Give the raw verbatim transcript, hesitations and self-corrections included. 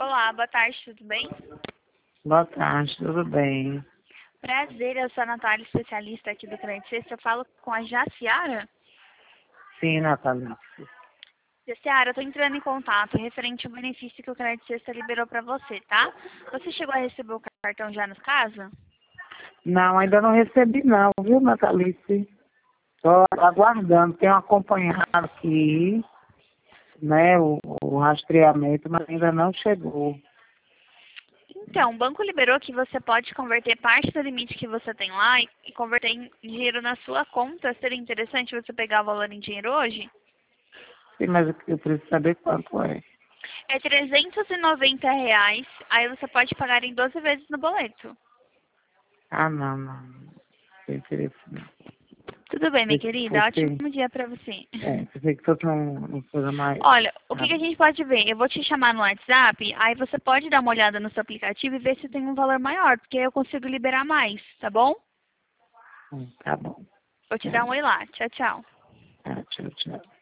Olá, boa tarde, tudo bem? Boa tarde, tudo bem? Prazer, eu sou a Natália, especialista aqui do Crédito Sexta. Eu falo com a Jaciara. Sim, Natália. Jaciara, eu tô entrando em contato referente ao benefício que o Crédito Sexta liberou para você, tá? Você chegou a receber o cartão já no caso? Não, ainda não recebi não, viu, Natalice? Estou aguardando, tenho acompanhado aqui, né, o, o rastreamento, mas ainda não chegou. Então, o banco liberou que você pode converter parte do limite que você tem lá e, e converter em dinheiro na sua conta. Seria interessante você pegar o valor em dinheiro hoje? Sim, mas eu eu preciso saber quanto é. É trezentos e noventa reais, aí você pode pagar em doze vezes no boleto. Ah, não, não, não tem interesse não. Tudo bem, minha Pensei que querida. fosse, Ótimo dia pra você. é, pensei que fosse um- uma coisa mais, Olha, o que, que a sabe? gente pode ver? Eu vou te chamar no WhatsApp, aí você pode dar uma olhada no seu aplicativo e ver se tem um valor maior, porque aí eu consigo liberar mais, tá bom? Hum, Tá bom. Vou te dar É, um oi lá. Tchau, tchau. tá, tchau, tchau.